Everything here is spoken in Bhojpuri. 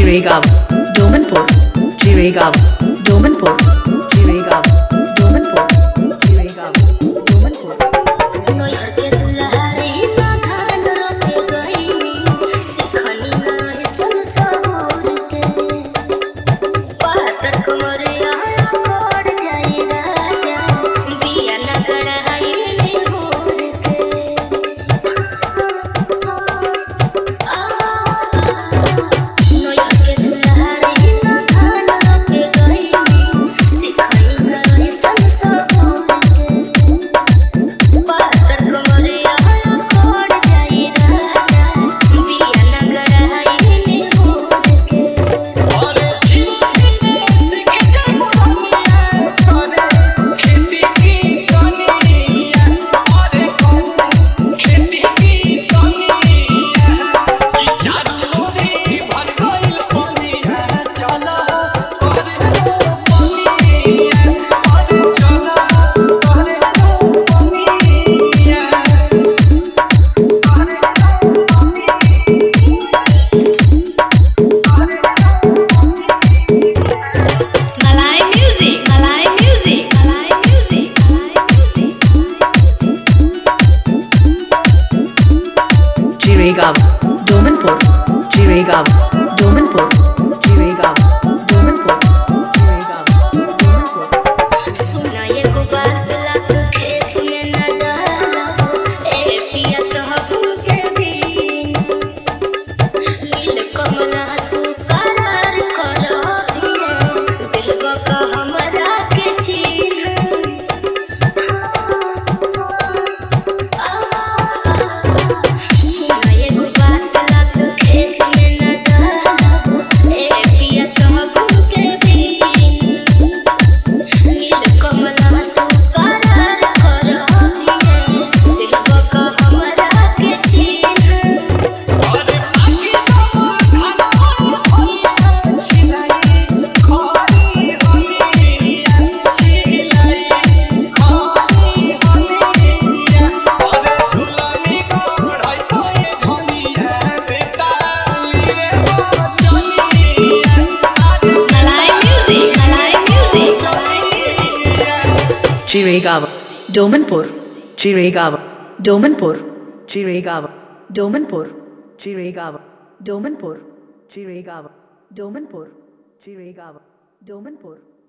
Jiregaon, Domanpur, Jiregaon, Domanpur, Jiregaon, Domanpur, Jiregaon, Domanpur. नोहर के दुल्हारे ना धान रोपे गईनी सिखनी ना संसार के पातर कुमरिया पड़ जाई राजा बिया ना गड़ाई ने मोर के नोहर के दुल्हारे ना धान रोपे गईनी सिखनी ना संसार के पातर कुमरिया पड़ जाई राजा बिया ना गड़ाई ने मोर के अरे जीवन सीख जा मोरनिया करे खेती की सोनिया अरे करे खेती की सोनिया की चारू लोरी भर गइल पनिया चला करे रो पनिया अरे चला करे रो पनिया Malay music, Malay music, Malay music, Malay music. Jiregaon, Domanpur, Jiregaon, Domanpur, Jiregaon, Domanpur, Jiregaon, Domanpur. सुना एको बात लात खेत में न डाला ए पिया सहबू के भी नील कमला सुकरार करो दिलवा का हमरा के चिन्ह सुना एको बात लात खेत में न डाला ए पिया सहबू के भी नील कमला सुकरार करो दिलवा का हमरा के चिन्ह अरे पाकी तो खाना छिलाई खानी होनिया छिलाई खानी होनिया अरे झुलानी कोड़ाई तो ये होनिया बेताली रे बचनिया अरे Malay music, Malay music. Jiregaon, Domanpur, Jiregaon, Domanpur, Jiregaon, Domanpur, Jiregaon, Domanpur, Jiregaon, Domanpur, Jiregaon, Domanpur.